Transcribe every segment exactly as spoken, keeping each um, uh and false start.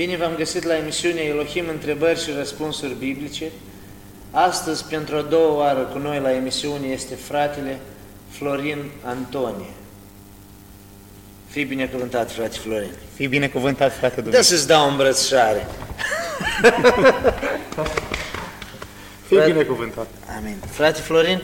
Bine v-am găsit la emisiunea Elohim, întrebări și răspunsuri biblice. Astăzi, pentru a doua oară cu noi la emisiune, este fratele Florin Antonie. Fii binecuvântat, frate Florin. Fii binecuvântat, frate Dumnezeu. Dă să-ți dau o îmbrățișare. Fii frate... binecuvântat. Amin. Frate Florin,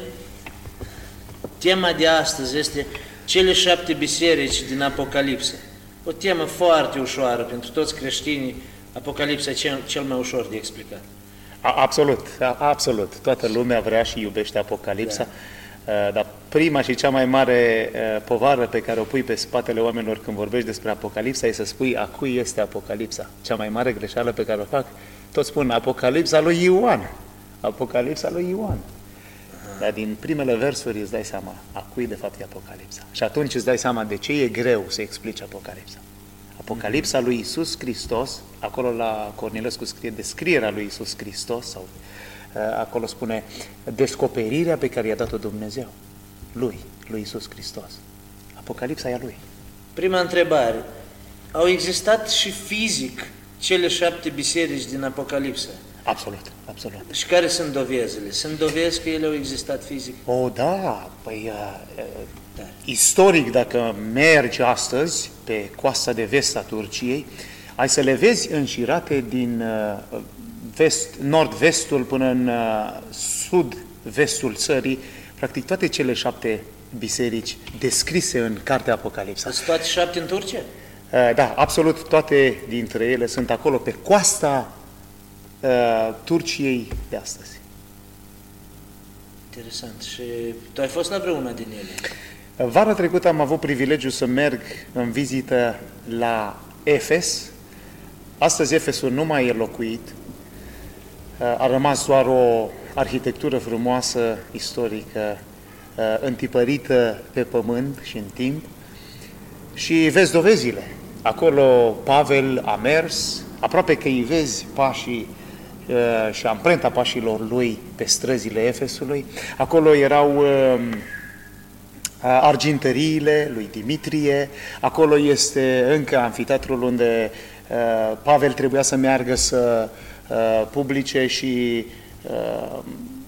tema de astăzi este cele șapte biserici din Apocalipsă. O temă foarte ușoară pentru toți creștinii. Apocalipsa e cel, cel mai ușor de explicat. A, absolut, a, absolut. Toată lumea vrea și iubește Apocalipsa, da. Dar prima și cea mai mare povară pe care o pui pe spatele oamenilor când vorbești despre Apocalipsa e să spui a cui este Apocalipsa. Cea mai mare greșeală pe care o fac, toți spun Apocalipsa lui Ioan. Apocalipsa lui Ioan. Dar din primele versuri îți dai seama a cui de fapt e Apocalipsa. Și atunci îți dai seama de ce e greu să explici Apocalipsa. Apocalipsa lui Iisus Hristos, acolo la Cornilescu scrie descrierea lui Iisus Hristos, sau acolo spune descoperirea pe care i-a dat-o Dumnezeu, lui, lui Iisus Hristos. Apocalipsa e a lui. Prima întrebare. Au existat și fizic cele șapte biserici din Apocalipsă? Absolut, absolut. Și care sunt dovezile? Sunt dovezi că ele au existat fizic? O, da, păi, da. Istoric, dacă mergi astăzi pe coasta de vest a Turciei, ai să le vezi înșirate din vest, nord-vestul până în sud-vestul țării, practic toate cele șapte biserici descrise în cartea Apocalipsa. Sunt toate șapte în Turcia? Da, absolut toate dintre ele sunt acolo pe coasta Uh, Turciei de astăzi. Interesant. Și tu ai fost la vreuna din ele? Vara trecută am avut privilegiul să merg în vizită la Efes. Astăzi Efesul nu mai e locuit. Uh, a rămas doar o arhitectură frumoasă, istorică, uh, întipărită pe pământ și în timp. Și vezi dovezile. Acolo Pavel a mers, aproape că îi vezi pașii și amprenta pașilor lui pe străzile Efesului. Acolo erau uh, argintăriile lui Dimitrie, acolo este încă amfiteatrul unde uh, Pavel trebuia să meargă să uh, publice și uh,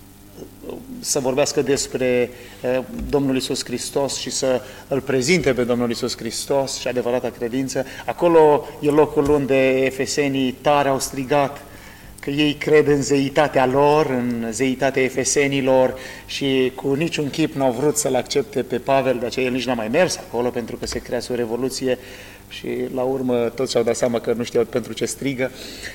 să vorbească despre uh, Domnul Iisus Hristos și să îl prezinte pe Domnul Iisus Hristos și adevărata credință. Acolo e locul unde efesenii tare au strigat că ei cred în zeitatea lor, în zeitatea efesenilor și cu niciun chip n-au vrut să-l accepte pe Pavel, de aceea el nici n-a mai mers acolo pentru că se crease o revoluție și la urmă toți și-au dat seama că nu știau pentru ce strigă.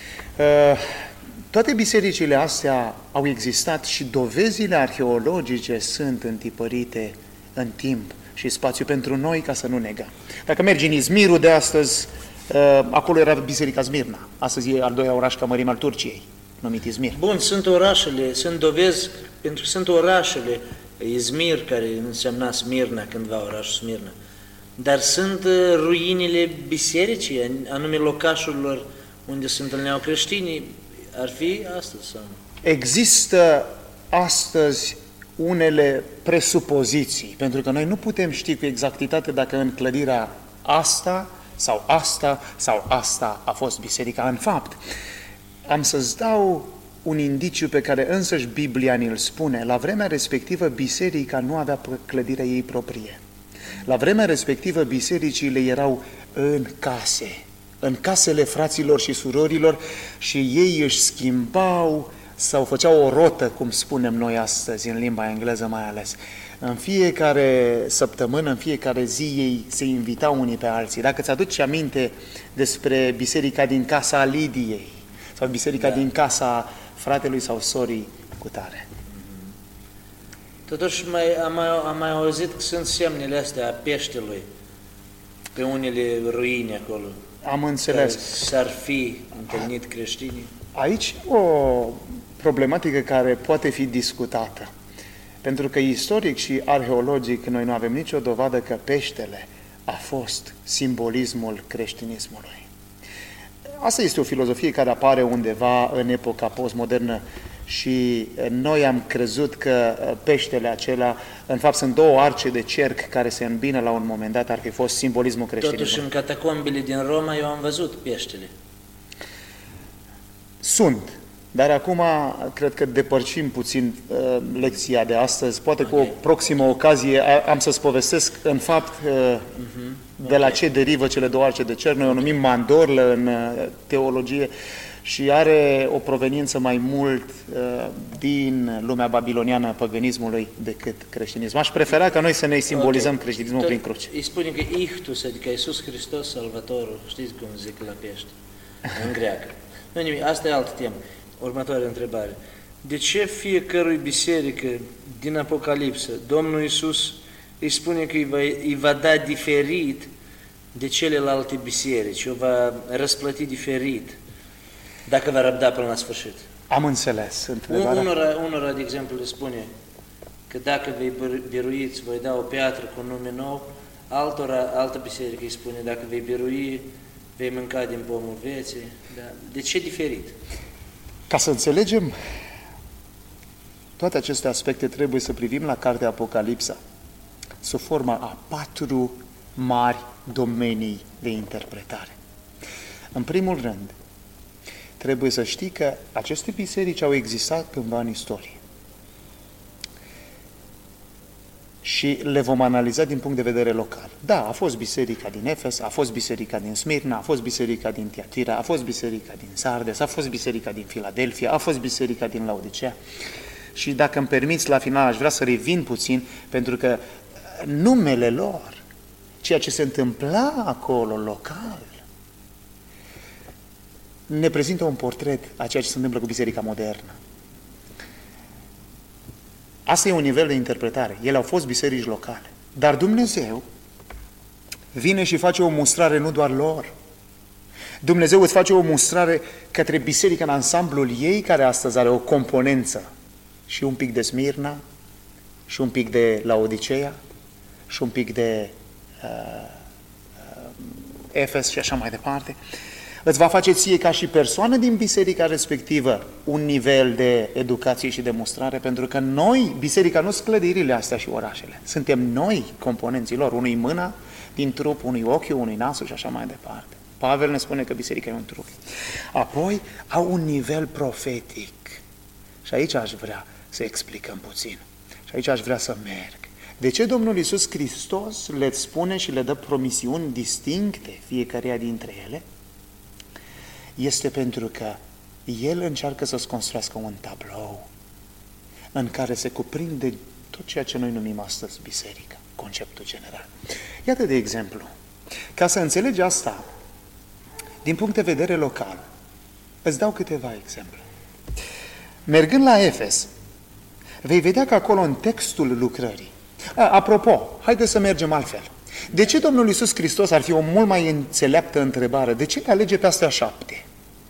Toate bisericile astea au existat și dovezile arheologice sunt întipărite în timp și spațiu pentru noi ca să nu negăm. Dacă mergi în Izmirul de astăzi, acolo era biserica Smirna. Astăzi e al doilea oraș ca mărime al Turciei, numit Izmir. Bun, sunt orașele, sunt dovezi, pentru că sunt orașele, Izmir, care însemna Smirna, cândva orașul Smirna, dar sunt ruinile bisericii, anume locașurilor unde se întâlneau creștinii, ar fi astăzi sau nu? Există astăzi unele presupoziții, pentru că noi nu putem ști cu exactitate dacă în clădirea asta sau asta, sau asta a fost biserica în fapt. Am să-ți dau un indiciu pe care însăși Biblia ni-l spune. La vremea respectivă, biserica nu avea clădirea ei proprie. La vremea respectivă, bisericile erau în case, în casele fraților și surorilor și ei își schimbau sau făceau o rotă, cum spunem noi astăzi, în limba engleză mai ales. În fiecare săptămână, în fiecare zi, ei se invitau unii pe alții. Dacă ți-aduci aminte despre biserica din casa Lidiei sau biserica da. din casa fratelui sau sorii cutare. Totuși mai, am, mai, am mai auzit că sunt semnele astea a peștelui pe unele ruine acolo. Am înțeles. S-ar fi întâlnit creștinii. Aici o problematică care poate fi discutată. Pentru că istoric și arheologic noi nu avem nicio dovadă că peștele a fost simbolismul creștinismului. Asta este o filozofie care apare undeva în epoca postmodernă și noi am crezut că peștele acela, în fapt sunt două arce de cerc care se îmbină la un moment dat, ar fi fost simbolismul creștinismului. Totuși în catacombele din Roma eu am văzut peștele. Sunt. Dar acum cred că depărcim puțin uh, lecția de astăzi. Poate okay. Cu o proximă ocazie am să-ți povestesc în fapt uh, uh-huh. de la okay. ce derivă cele două arce de cer. Noi o numim mandorlă în uh, teologie și are o proveniență mai mult uh, din lumea babiloniană a păgânismului decât creștinism. Aș prefera ca noi să ne simbolizăm okay. creștinismul Tot, prin cruce. Îi spune că Ichtus, adică Iisus Hristos, Salvatorul, știți cum zic la pește, în greacă. Nu nimic, asta e altă temă. Următoarea întrebare. De ce fiecărui biserică din Apocalipsă Domnul Iisus îi spune că îi va, îi va da diferit de celelalte biserici, o va răsplăti diferit dacă va răbda până la sfârșit? Am înțeles întrebarea. Unora, unora, de exemplu, le spune că dacă vei birui, îți voi da o piatră cu un nume nou, altora, altă biserică îi spune dacă vei birui, vei mânca din pomul vieții. Da. De ce diferit? Ca să înțelegem toate aceste aspecte, trebuie să privim la cartea Apocalipsa sub forma a patru mari domenii de interpretare. În primul rând, trebuie să știi că aceste biserici au existat cândva în istorie. Și le vom analiza din punct de vedere local. Da, a fost biserica din Efes, a fost biserica din Smirna, a fost biserica din Tiatira, a fost biserica din Sardes, a fost biserica din Filadelfia, a fost biserica din Laodicea. Și dacă îmi permiți, la final aș vrea să revin puțin, pentru că numele lor, ceea ce se întâmpla acolo local, ne prezintă un portret a ceea ce se întâmplă cu biserica modernă. Asta e un nivel de interpretare. Ele au fost biserici locale. Dar Dumnezeu vine și face o mustrare nu doar lor. Dumnezeu îți face o mustrare către biserica în ansamblul ei, care astăzi are o componență și un pic de Smirna, și un pic de Laodiceea, și un pic de uh, uh, Efes și așa mai departe. Îți va face ție ca și persoană din biserica respectivă un nivel de educație și demonstrare, pentru că noi, biserica, nu sunt clădirile astea și orașele. Suntem noi componenții lor, unui mâna din trup, unui ochiul, unui nasul și așa mai departe. Pavel ne spune că biserica e un trup. Apoi au un nivel profetic. Și aici aș vrea să explicăm puțin. Și aici aș vrea să merg. De ce Domnul Iisus Hristos le spune și le dă promisiuni distincte fiecăreia dintre ele? Este pentru că El încearcă să-ți construiască un tablou în care se cuprinde tot ceea ce noi numim astăzi biserică, conceptul general. Iată de exemplu, ca să înțelegi asta, din punct de vedere local, îți dau câteva exemple. Mergând la Efes, vei vedea că acolo în textul lucrării, a, apropo, haideți să mergem altfel. De ce Domnul Iisus Hristos, ar fi o mult mai înțeleaptă întrebare, de ce le alege pe astea șapte?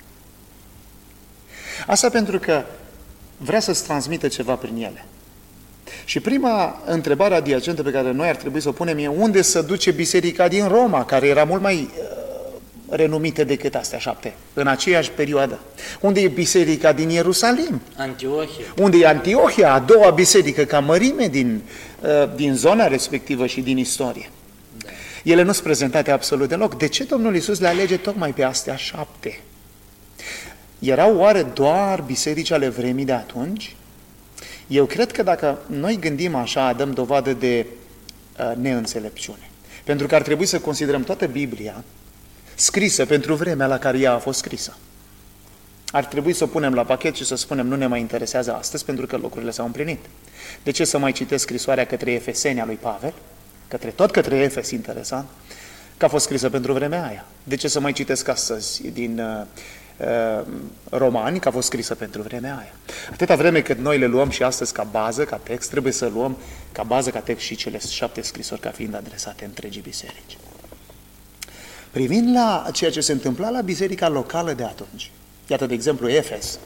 Asta pentru că vrea să-ți transmită ceva prin ele. Și prima întrebare adiacentă pe care noi ar trebui să o punem e unde se duce biserica din Roma, care era mult mai uh, renumită decât astea șapte, în aceeași perioadă. Unde e biserica din Ierusalim? Antiohia. Unde e Antiohia, a doua biserică ca mărime din, uh, din zona respectivă și din istorie. Da. Ele nu sunt prezentate absolut deloc. De ce Domnul Iisus le alege tocmai pe astea șapte? Erau oare doar biserici ale vremii de atunci? Eu cred că dacă noi gândim așa, dăm dovadă de uh, neînțelepciune. Pentru că ar trebui să considerăm toată Biblia scrisă pentru vremea la care ea a fost scrisă. Ar trebui să o punem la pachet și să spunem nu ne mai interesează astăzi pentru că lucrurile s-au împlinit. De ce să mai citesc scrisoarea către Efeseni a lui Pavel? Către, tot către Efes, interesant, că a fost scrisă pentru vremea aia. De ce să mai citesc astăzi din uh, uh, Romani, că a fost scrisă pentru vremea aia? Atâta vreme cât noi le luăm și astăzi ca bază, ca text, trebuie să luăm ca bază, ca text și cele șapte scrisori ca fiind adresate întregii biserici. Privind la ceea ce se întâmpla la biserica locală de atunci, iată de exemplu Efes,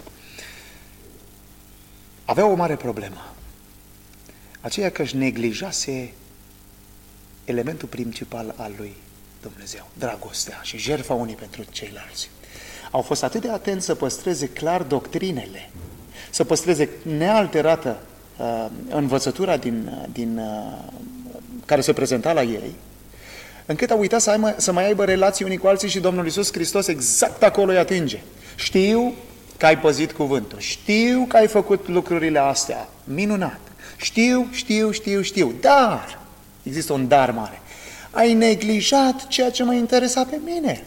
avea o mare problemă. Aceea că își neglijase elementul principal al lui Dumnezeu, dragostea și jertfa unii pentru ceilalți. Au fost atât de atenți să păstreze clar doctrinele, să păstreze nealterată uh, învățătura din, din, uh, care se prezenta la ei, încât au uitat să, aibă, să mai aibă relații unii cu alții și Domnul Iisus Hristos exact acolo îi atinge. Știu că ai păzit cuvântul, știu că ai făcut lucrurile astea, minunat, știu, știu, știu, știu, dar, există un dar mare, ai neglijat ceea ce mă interesa pe mine,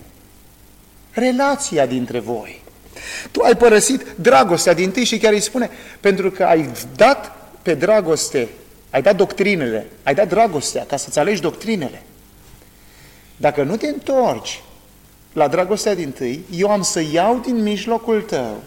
relația dintre voi. Tu ai părăsit dragostea dintâi și chiar îi spune, pentru că ai dat pe dragoste, ai dat doctrinele, ai dat dragostea ca să-ți alegi doctrinele. Dacă nu te întorci la dragostea dintâi, eu am să iau din mijlocul tău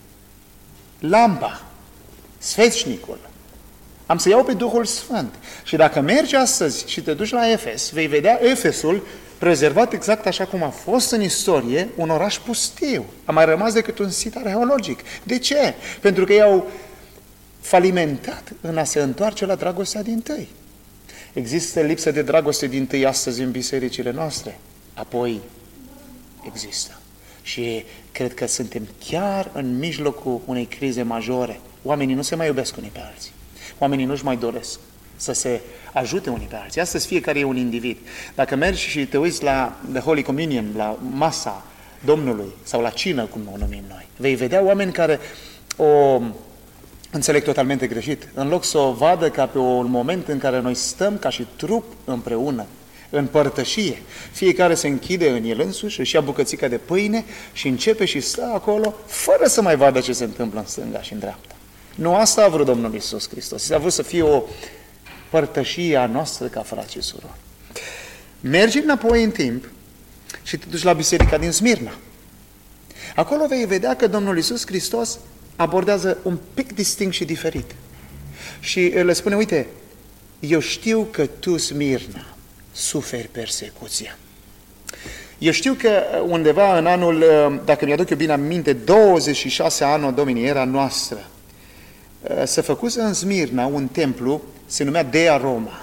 lampa, sfeșnicul, am să iau pe Duhul Sfânt. Și dacă mergi astăzi și te duci la Efes, vei vedea Efesul prezervat exact așa cum a fost în istorie, un oraș pustiu. A mai rămas decât un sit arheologic. De ce? Pentru că ei au falimentat în a se întoarce la dragostea dintâi. Există lipsă de dragoste dintâi astăzi în bisericile noastre? Apoi există. Și cred că suntem chiar în mijlocul unei crize majore. Oamenii nu se mai iubesc unii pe alții. Oamenii nu-și mai doresc să se ajute unii pe alții. Astăzi fiecare e un individ. Dacă mergi și te uiți la The Holy Communion, la masa Domnului sau la cină, cum o numim noi, vei vedea oameni care o înțeleg totalmente greșit. În loc să o vadă ca pe un moment în care noi stăm ca și trup împreună, în părtășie, fiecare se închide în el însuși, își ia bucățica de pâine și începe și stă acolo fără să mai vadă ce se întâmplă în stânga și în dreapta. Nu asta a vrut Domnul Iisus Hristos. A vrut să fie o părtășie a noastră ca frați și surori. Mergi înapoi în timp și te duci la biserica din Smirna. Acolo vei vedea că Domnul Iisus Hristos abordează un pic distinct și diferit. Și le spune, uite, eu știu că tu, Smirna, suferi persecuția. Eu știu că undeva în anul, dacă mi-aduc eu bine aminte, douăzeci și șase anul Domini, era noastră, se făcuse în Smirna un templu, se numea Dea Roma.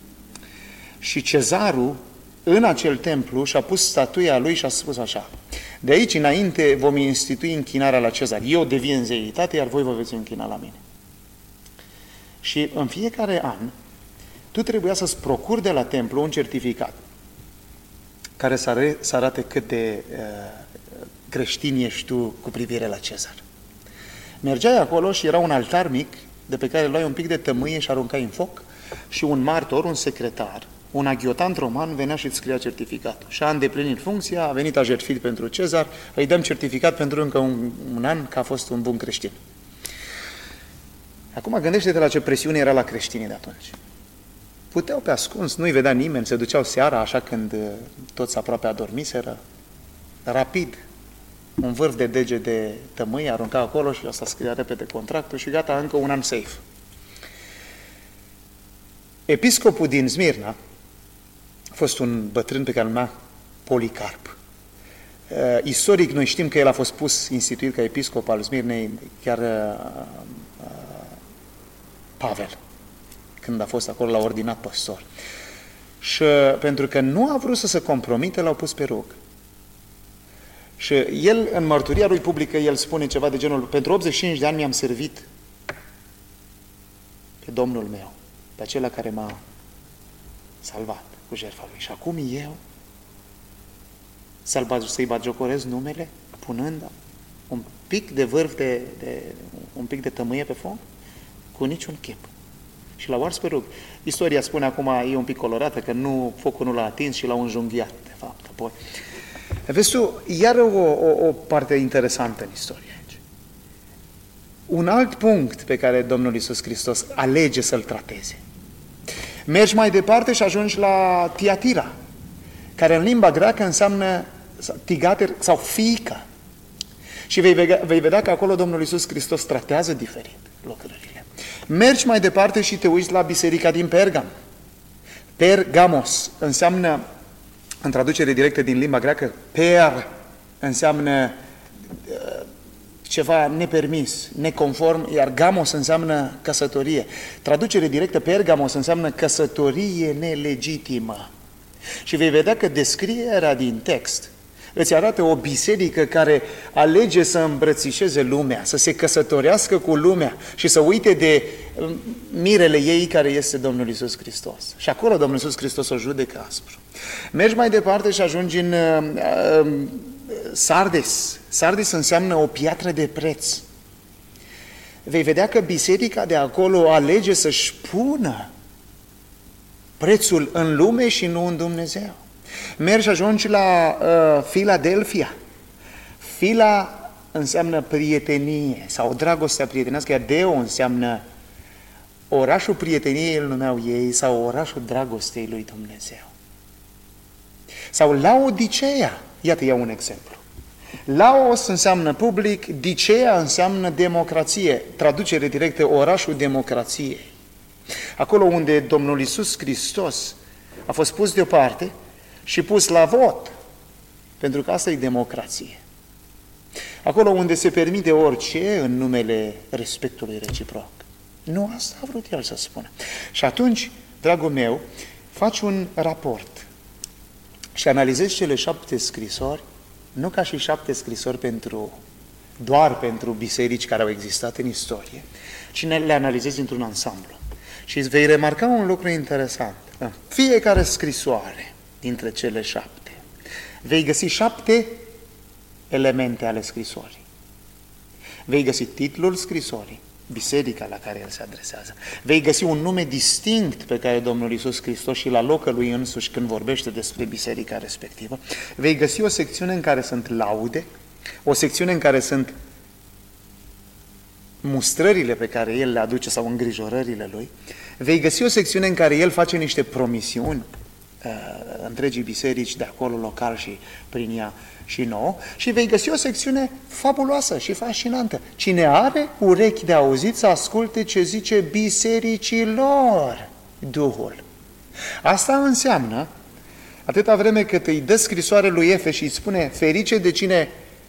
Și cezarul, în acel templu, și-a pus statuia lui și a spus așa, de aici înainte vom institui închinarea la cezar. Eu devin zeitate, iar voi vă veți închina la mine. Și în fiecare an, tu trebuia să-ți procuri de la templu un certificat care să arate cât de uh, creștin ești tu cu privire la cezar. Mergeai acolo și era un altar mic de pe care luai un pic de tămâie și aruncai în foc și un martor, un secretar, un aghiotant roman venea și îți scria certificatul. Și a îndeplinit funcția, a venit a jertfit pentru cezar, îi dăm certificat pentru încă un, un an că a fost un bun creștin. Acum gândește-te la ce presiune era la creștinii de atunci. Puteau pe ascuns, nu-i vedea nimeni, se duceau seara, așa când toți aproape adormiseră, rapid, un vârf de dege de tămâie, arunca acolo și asta scria repede contractul și gata, încă un an safe. Episcopul din Smirna a fost un bătrân pe care îl numea Policarp. Uh, istoric, noi știm că el a fost pus, instituit ca episcop al Smirnei, chiar uh, uh, Pavel, când a fost acolo, l-a ordinat păstor. Și uh, pentru că nu a vrut să se compromite, l-au pus pe rug. Și el, în mărturia lui publică, el spune ceva de genul, pentru optzeci și cinci de ani mi-am servit pe Domnul meu, pe acela care m-a salvat cu jertfa lui. Și acum eu să-i batjocorez numele, punând un pic de vârf de, de, un pic de tămâie pe foc? Cu niciun chip. Și l-au ars pe rug. Istoria spune acum, e un pic colorată, că nu, focul nu l-a atins și l-au înjunghiat, de fapt, apoi. Vezi tu, iar o, o, o parte interesantă în istorie aici. Un alt punct pe care Domnul Iisus Hristos alege să-l trateze. Mergi mai departe și ajungi la Tiatira, care în limba greacă înseamnă tigater sau fiică. Și vei vedea, vei vedea că acolo Domnul Iisus Hristos tratează diferit lucrurile. Mergi mai departe și te uiți la biserica din Pergam. Pergamos înseamnă, în traducere directă din limba greacă, per înseamnă uh, ceva nepermis, neconform, iar gamos înseamnă căsătorie. Traducere directă, pergamos înseamnă căsătorie nelegitimă. Și vei vedea că descrierea din text îți arată o biserică care alege să îmbrățișeze lumea, să se căsătorească cu lumea și să uite de mirele ei care este Domnul Iisus Hristos. Și acolo Domnul Iisus Hristos o judecă aspru. Mergi mai departe și ajungi în uh, Sardes. Sardes înseamnă o piatră de preț. Vei vedea că biserica de acolo alege să-și pună prețul în lume și nu în Dumnezeu. Mergi și ajungi la uh, Filadelfia. Fila înseamnă prietenie sau dragostea prietenească, iar Deo înseamnă orașul prieteniei, îl numeau ei, sau orașul dragostei lui Dumnezeu. Sau Laodicea, iată, iau un exemplu. Laos înseamnă public, Dicea înseamnă democrație, traducere directă, orașul democrației. Acolo unde Domnul Iisus Hristos a fost pus deoparte și pus la vot, pentru că asta e democrație. Acolo unde se permite orice în numele respectului reciproc. Nu asta a vrut el să spună. Și atunci, dragul meu, faci un raport și analizezi cele șapte scrisori, nu ca și șapte scrisori pentru, doar pentru biserici care au existat în istorie, ci le analizezi într-un ansamblu. Și îți vei remarca un lucru interesant. În fiecare scrisoare dintre cele șapte, vei găsi șapte elemente ale scrisorii. Vei găsi titlul scrisorii, biserica la care el se adresează. Vei găsi un nume distinct pe care Domnul Iisus Hristos și-l alocă lui însuși când vorbește despre biserica respectivă. Vei găsi o secțiune în care sunt laude, o secțiune în care sunt mustrările pe care el le aduce sau îngrijorările lui. Vei găsi o secțiune în care el face niște promisiuni uh, întregii biserici de acolo local și prin ea și nouă, și vei găsi o secțiune fabuloasă și fascinantă. Cine are urechi de auzit să asculte ce zice bisericilor Duhul. Asta înseamnă, atâta vreme cât îi dă scrisoare lui Efe și îi spune ferice de cine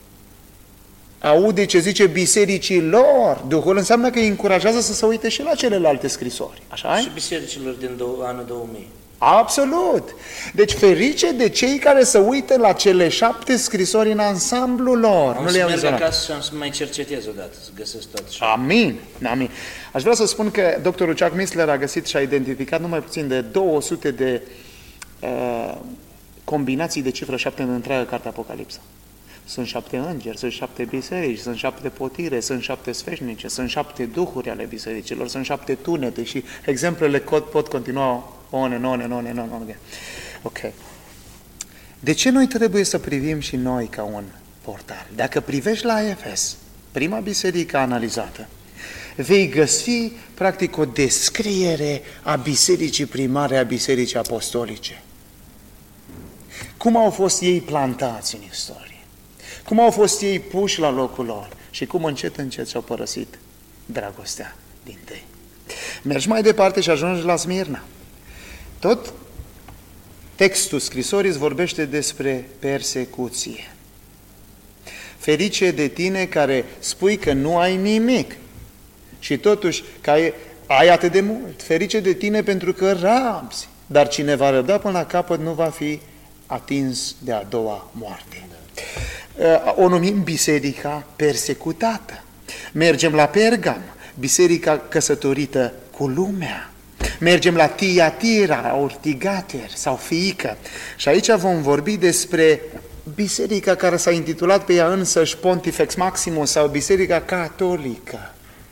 aude ce zice bisericilor Duhul, înseamnă că îi încurajează să se uite și la celelalte scrisori. Așa? Și bisericilor din anul două mii. Absolut! Deci ferice de cei care se uită la cele șapte scrisori în ansamblul lor. Am nu să le merg acasă și am să mai cercetez odată, să găsesc tot. Amin, amin. Aș vrea să spun că doctorul Chuck Missler a găsit și a identificat numai puțin de două sute de uh, combinații de cifră șapte în întreaga carte Apocalipsa. Sunt șapte îngeri, sunt șapte biserici, sunt șapte potire, sunt șapte sfeșnice, sunt șapte duhuri ale bisericilor, sunt șapte tunete și exemplele pot continua on and on and on and on, on again. Ok. De ce noi trebuie să privim și noi ca un portal? Dacă privești la Efes, prima biserică analizată, vei găsi practic o descriere a bisericii primare, a bisericii apostolice. Cum au fost ei plantați în istorie? Cum au fost ei puși la locul lor? Și cum încet, încet și-au părăsit dragostea din tâi. Mergi mai departe și ajungi la Smirna. Tot textul scrisorii îți vorbește despre persecuție. Ferice de tine care spui că nu ai nimic și totuși că ai, ai atât de mult. Ferice de tine pentru că rabzi, dar cine va răbda până la capăt nu va fi atins de a doua moarte. O numim biserica persecutată. Mergem la Pergam, biserica căsătorită cu lumea. Mergem la Tiatira, Ortigater sau Fiică. Și aici vom vorbi despre biserica care s-a intitulat pe ea însăși Pontifex Maximus sau biserica catolică.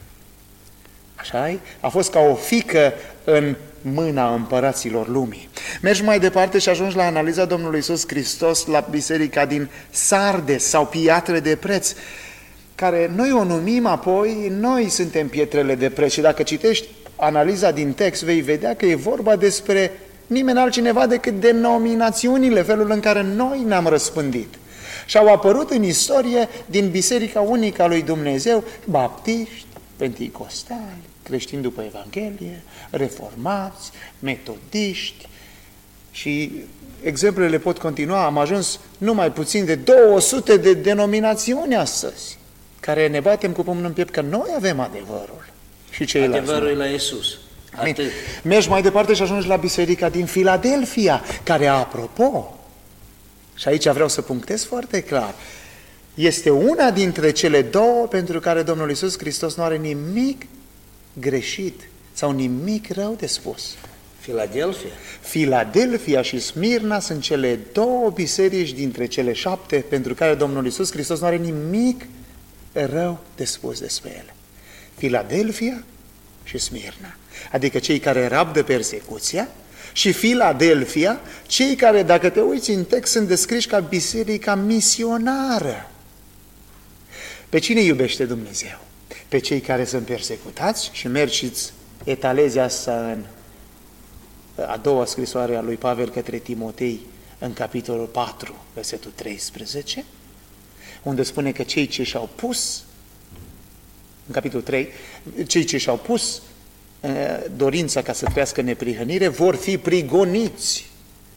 Așa-i? A fost ca o fică în mâna împăraților lumii. Mergi mai departe și ajungi la analiza Domnului Iisus Hristos la biserica din Sardes sau piatră de preț, care noi o numim apoi, noi suntem pietrele de preț. Și dacă citești analiza din text, vei vedea că e vorba despre nimeni altcineva decât denominațiunile, felul în care noi ne-am răspândit. Și au apărut în istorie din Biserica Unică a lui Dumnezeu baptiști, penticostali, creștini după Evanghelie, reformați, metodiști și exemplele pot continua. Am ajuns numai puțin de două sute de denominațiuni astăzi, care ne batem cu pumnul în piept că noi avem adevărul și ceilalți. Adevărul e la Iisus. Atât. Mergi mai departe și ajungi la biserica din Filadelfia, care, apropo, și aici vreau să punctez foarte clar, este una dintre cele două pentru care Domnul Iisus Hristos nu are nimic greșit sau nimic rău de spus. Filadelfia? Filadelfia și Smirna sunt cele două biserici dintre cele șapte pentru care Domnul Iisus Hristos nu are nimic rău de spus despre ele. Filadelfia și Smirna, adică cei care rabdă persecuția, și Filadelfia, cei care, dacă te uiți în text, sunt descriși ca biserica misionară. Pe cine iubește Dumnezeu? Pe cei care sunt persecutați, și mergi și etalezi asta în a doua scrisoare a lui Pavel către Timotei, în capitolul patru, versetul treisprezece, unde spune că cei ce și-au pus, în capitolul trei, cei ce și-au pus dorința ca să trăiască neprihănire vor fi prigoniți.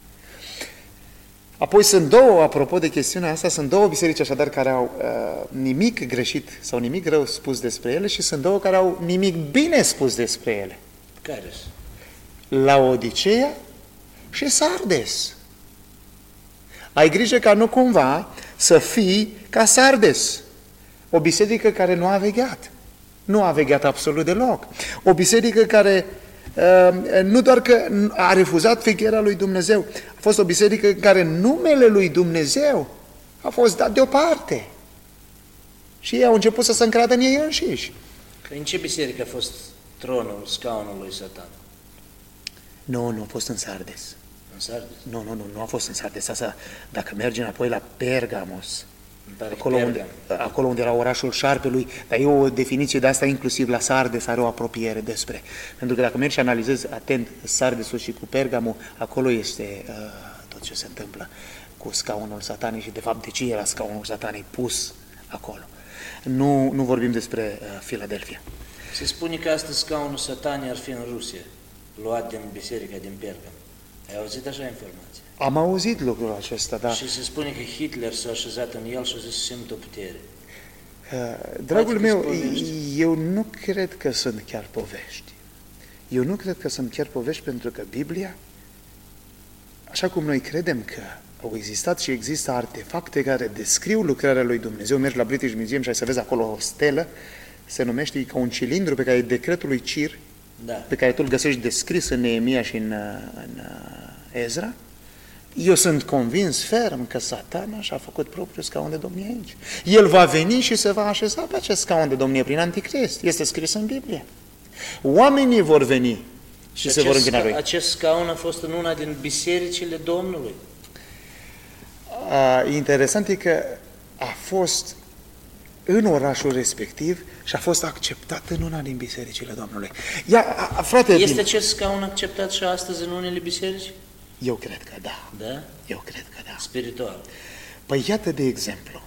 Apoi sunt două, apropo de chestiunea asta, sunt două biserici așadar care au uh, nimic greșit sau nimic rău spus despre ele și sunt două care au nimic bine spus despre ele. Care? Laodiceea și Sardes. Ai grijă ca nu cumva să fii ca Sardes, o biserică care nu a vegheat. Nu a vegheat absolut deloc. O biserică care uh, nu doar că a refuzat vegherea lui Dumnezeu, a fost o biserică în care numele lui Dumnezeu a fost dat deoparte. Și ei au început să se încradă în ei înșiși. În ce biserică a fost tronul, scaunul lui Satan? Nu, nu a fost în Sardes. În Sardes? Nu, nu, nu, nu a fost în Sardes. Asta, dacă mergi înapoi la Pergamos, acolo unde, acolo unde era orașul șarpelui, dar e o definiție de asta inclusiv la Sardes, are o apropiere despre. Pentru că dacă mergi și analizezi atent Sardesul și cu Pergamo, acolo este uh, tot ce se întâmplă cu scaunul Satanii și de fapt de ce era scaunul Satanii pus acolo. Nu, nu vorbim despre uh, Filadelfia. Se spune că astăzi scaunul Satanii ar fi în Rusia, luat din biserica din Pergam. Ai auzit așa informație? Am auzit lucrul acesta, da. Și se spune că Hitler s-a așezat în el și a zis simt o putere. Uh, dragul meu, eu nu cred că sunt chiar povești. Eu nu cred că sunt chiar povești pentru că Biblia, așa cum noi credem că au existat și există artefacte care descriu lucrarea lui Dumnezeu, mergi la British Museum și ai să vezi acolo o stelă, se numește ca un cilindru pe care e decretul lui Cir, da, pe care tu îl găsești descris în Neemia și în, în Ezra. Eu sunt convins ferm că Satana și-a făcut propriul scaun de domnie aici. El va veni și se va așeza pe acest scaun de domnie prin Anticrist. Este scris în Biblie. Oamenii vor veni și, și se vor închina lui. Acest scaun a fost în una din bisericile Domnului. A, interesant e că a fost în orașul respectiv și a fost acceptat în una din bisericile Domnului. Ia, a, frate, este bine. acest scaun acceptat și astăzi în unele biserici? Eu cred că da. Da? Eu cred că da. Spiritual. Păi iată de exemplu.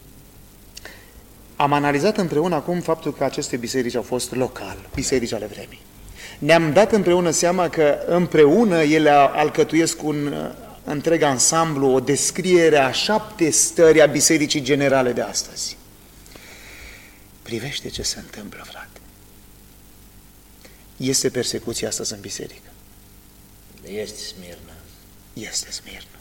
Am analizat împreună acum faptul că aceste biserici au fost local, biserici ale vremii. Ne-am dat împreună seama că împreună ele alcătuiesc un uh, întreg ansamblu, o descriere a șapte stări a bisericii generale de astăzi. Privește ce se întâmplă, frate. Este persecuție astăzi în biserică. Este Smirna. Este Smirna.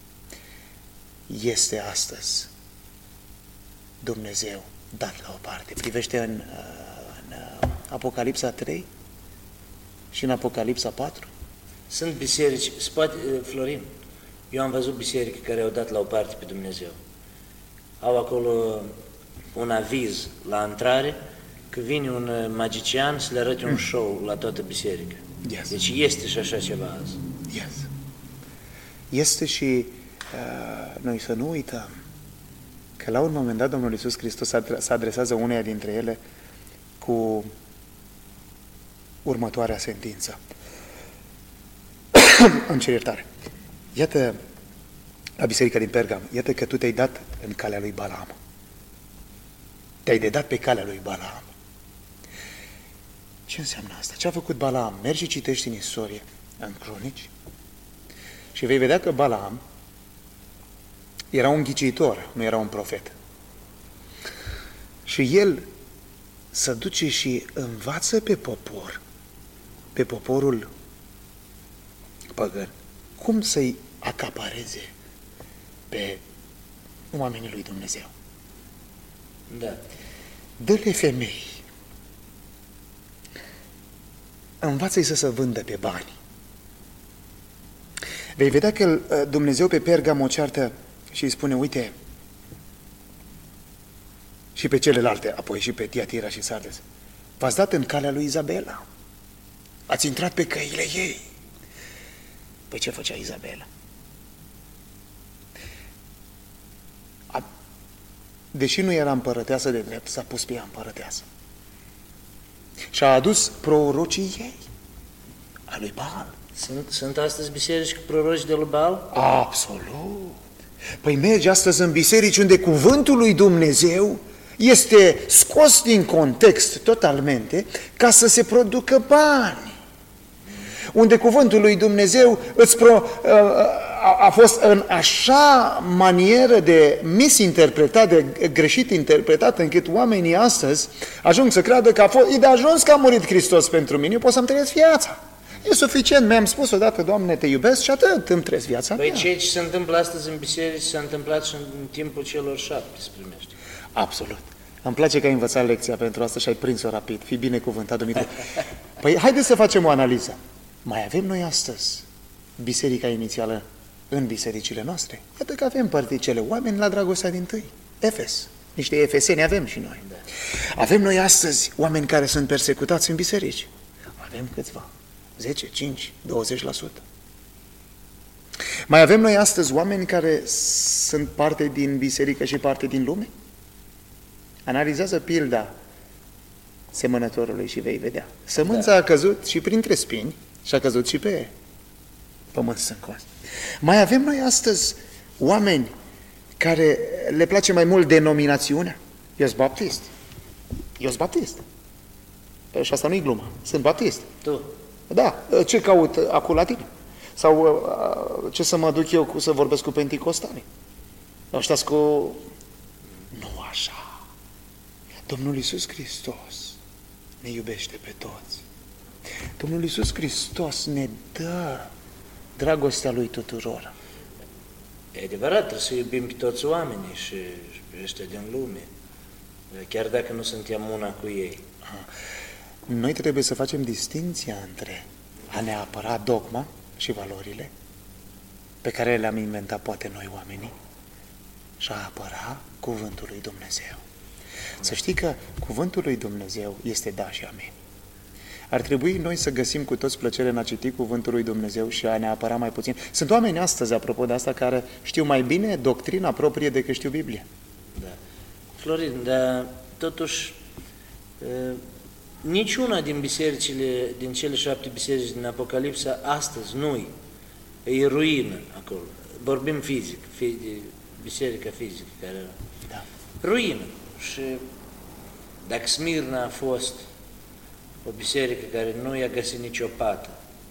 Este astăzi Dumnezeu dat la o parte. Privește în, în Apocalipsa trei și în Apocalipsa patru. Sunt biserici, spate, Florin, eu am văzut biserici care au dat la o parte pe Dumnezeu. Au acolo un aviz la intrare că vine un magician să le arăte un show la toată biserica. Yes. Deci este și așa ceva azi. Yes. Este și uh, noi să nu uităm că la un moment dat Domnul Iisus Hristos se adresează uneia dintre ele cu următoarea sentință. Îmi cer iertare. Iată, la biserica din Pergam, iată că tu te-ai dat în calea lui Balaam. Te-ai dedat pe calea lui Balaam. Ce înseamnă asta? Ce a făcut Balaam? Mergi și citești în istorie, în cronici, și vei vedea că Balaam era un ghicitor, nu era un profet. Și el se duce și învață pe popor, pe poporul păgân, cum să-i acapareze pe oamenii lui Dumnezeu. Da. Dă-le femei învață-i să se vândă pe bani. Vei vedea că Dumnezeu pe Pergam o ceartă și îi spune, uite, și pe celelalte, apoi și pe Tiatira și Sardes, v-ați dat în calea lui Izabela, ați intrat pe căile ei. Păi ce făcea Izabela? A, deși nu era împărăteasă de drept, s-a pus pe ea împărăteasă. Și a adus prorocii ei, a lui Baal. Sunt, sunt astăzi biserici cu proroci de lui Baal? Absolut. Păi mergi astăzi în biserici unde cuvântul lui Dumnezeu este scos din context totalmente ca să se producă bani. Unde cuvântul lui Dumnezeu îți pro, a, a fost în așa manieră de misinterpretat, de greșit interpretat, încât oamenii astăzi ajung să creadă că a fost, e de ajuns că a murit Hristos pentru mine, eu pot să-mi trăiesc viața. E suficient, mi-am spus odată, Doamne, te iubesc și atât, îmi trăiesc viața Păi mea. ceea ce se întâmplă astăzi în biserici s-a întâmplat și în timpul celor șapte, se primește. Absolut. Îmi place că ai învățat lecția pentru asta și ai prins-o rapid. Fii binecuvântat, Dumitru. Păi haideți să facem o analiză. Mai avem noi astăzi biserica inițială în bisericile noastre? Iată că avem particele, oameni la dragostea dintâi. Efes. Niște efeseni avem și noi. Avem noi astăzi oameni care sunt persecutați în biserici. Avem câțiva. zece, cinci, douăzeci la sută. Mai avem noi astăzi oameni care sunt parte din biserică și parte din lume? Analizează pilda semănătorului și vei vedea. Sămânța da. a căzut și printre spini și a căzut și pe pământ sâncos. Mai avem noi astăzi oameni care le place mai mult denominațiunea. Eu sunt baptist. Eu sunt baptist. Și asta nu-i glumă. Sunt baptist. Tu? Da. Ce caut acum la tine? Sau ce să mă duc eu cu, să vorbesc cu penticostali? Ăștia cu... Nu așa. Domnul Iisus Hristos ne iubește pe toți. Domnul Iisus Hristos ne dă dragostea Lui tuturor. E adevărat, trebuie să iubim pe toți oamenii și, și pe ăștia din lume, chiar dacă nu suntem una cu ei. Noi trebuie să facem distinția între a ne apăra dogma și valorile pe care le-am inventat poate noi oamenii și a apăra cuvântul lui Dumnezeu. Să știi că cuvântul lui Dumnezeu este da și amin. Ar trebui noi să găsim cu toți plăcere în a citi cuvântul lui Dumnezeu și a ne apăra mai puțin. Sunt oameni astăzi, apropo de asta, care știu mai bine doctrina proprie decât știu Biblia. Da. Florin, dar totuși niciuna din bisericile, din cele șapte biserici din Apocalipsa, astăzi nu-i. E ruină acolo. Vorbim fizic, fi, biserica fizică care era. Da. Ruină. Și dacă Smirna a fost o biserică care nu i-a găsit nicio pată,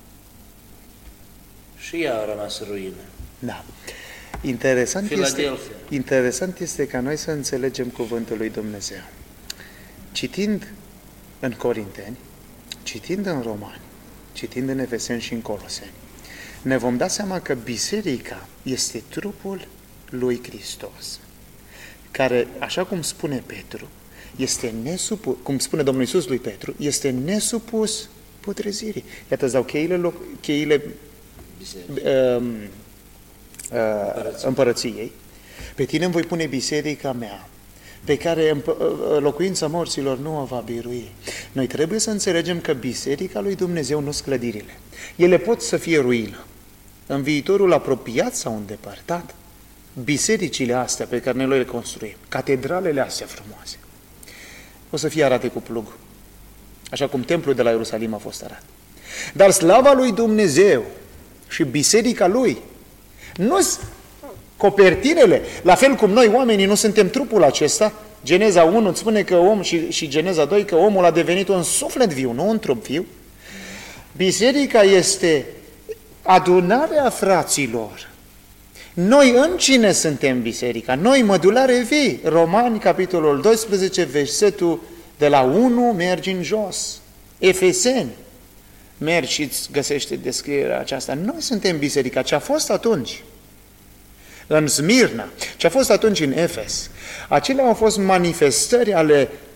și ea a rămas ruină. Da. Interesant este, interesant este ca noi să înțelegem cuvântul lui Dumnezeu. Citind în Corinteni, citind în Romani, citind în Efeseni și în Coloseni, ne vom da seama că biserica este trupul lui Hristos, care, așa cum spune Petru, este nesupus, cum spune Domnul Iisus lui Petru, este nesupus putrezirii. Iată, îți dau cheile, loc, cheile uh, uh, împărăției. Pe tine îmi voi pune biserica mea, pe care locuința morților nu o va birui. Noi trebuie să înțelegem că biserica lui Dumnezeu nu sunt clădirile. Ele pot să fie ruină. În viitorul apropiat sau îndepărtat, bisericile astea pe care noi le construim, catedralele astea frumoase, o să fie arate cu plug, așa cum templul de la Ierusalim a fost arat. Dar slava lui Dumnezeu și biserica lui nu sunt copertinele, la fel cum noi oamenii nu suntem trupul acesta. Geneza unu îți spune că om și, și Geneza doi că omul a devenit un suflet viu, nu un trup viu. Biserica este adunarea fraților. Noi în cine suntem biserica? Noi mădulare vii. Romani, capitolul doisprezece, versetul de la unu, mergi în jos. Efeseni, mergi și îți găsește descrierea aceasta. Noi suntem biserica, ce a fost atunci în Smirna, ce a fost atunci în Efes. Acelea au fost manifestări ale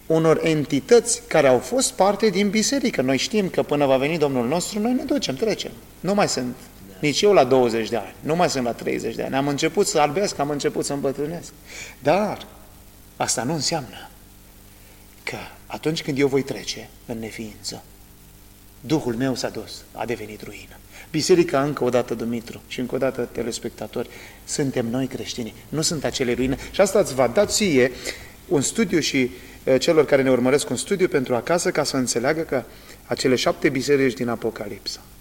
unor entități care au fost parte din biserică. Noi știm că până va veni Domnul nostru, noi ne ducem, trecem. Nu mai sunt nici eu la douăzeci de ani, nu mai sunt la treizeci de ani. Am început să albesc, am început să îmbătrânesc. Dar asta nu înseamnă că atunci când eu voi trece în neființă, Duhul meu s-a dus, a devenit ruină. Biserica, încă o dată, Dumitru, și încă o dată, telespectatori, suntem noi creștini, nu sunt acele ruine. Și asta îți va da ție un studiu și uh, celor care ne urmăresc un studiu pentru acasă, ca să înțeleagă că acele șapte biserici din Apocalipsa